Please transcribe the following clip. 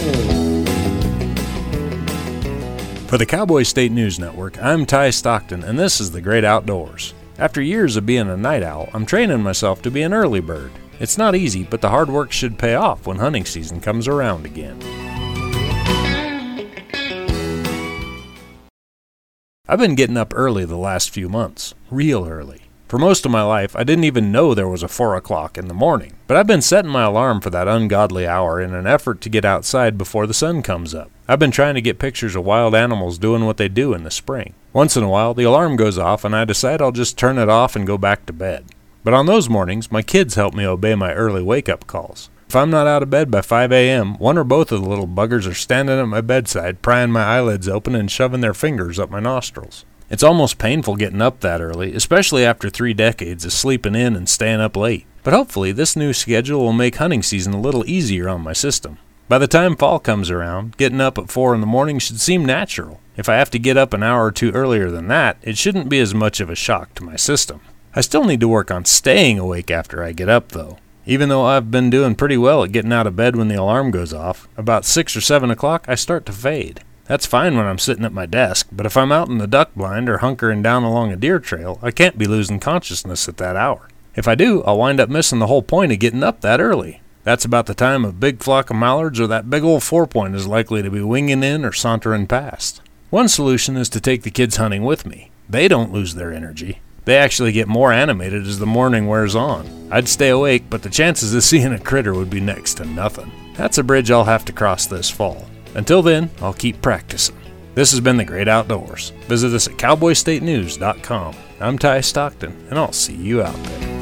For the Cowboy State News Network, I'm Ty Stockton, and this is The Great Outdoors. After years of being a night owl, I'm training myself to be an early bird. It's not easy, but the hard work should pay off when hunting season comes around again. I've been getting up early the last few months, real early. For most of my life, I didn't even know there was a 4 o'clock in the morning, but I've been setting my alarm for that ungodly hour in an effort to get outside before the sun comes up. I've been trying to get pictures of wild animals doing what they do in the spring. Once in a while, the alarm goes off and I decide I'll just turn it off and go back to bed. But on those mornings, my kids help me obey my early wake-up calls. If I'm not out of bed by 5 a.m., one or both of the little buggers are standing at my bedside, prying my eyelids open and shoving their fingers up my nostrils. It's almost painful getting up that early, especially after 3 decades of sleeping in and staying up late. But hopefully this new schedule will make hunting season a little easier on my system. By the time fall comes around, getting up at 4 in the morning should seem natural. If I have to get up an hour or two earlier than that, it shouldn't be as much of a shock to my system. I still need to work on staying awake after I get up, though. Even though I've been doing pretty well at getting out of bed when the alarm goes off, about 6 or 7 o'clock I start to fade. That's fine when I'm sitting at my desk, but if I'm out in the duck blind or hunkering down along a deer trail, I can't be losing consciousness at that hour. If I do, I'll wind up missing the whole point of getting up that early. That's about the time a big flock of mallards or that big old 4-point is likely to be winging in or sauntering past. One solution is to take the kids hunting with me. They don't lose their energy. They actually get more animated as the morning wears on. I'd stay awake, but the chances of seeing a critter would be next to nothing. That's a bridge I'll have to cross this fall. Until then, I'll keep practicing. This has been The Great Outdoors. Visit us at cowboystatenews.com. I'm Ty Stockton, and I'll see you out there.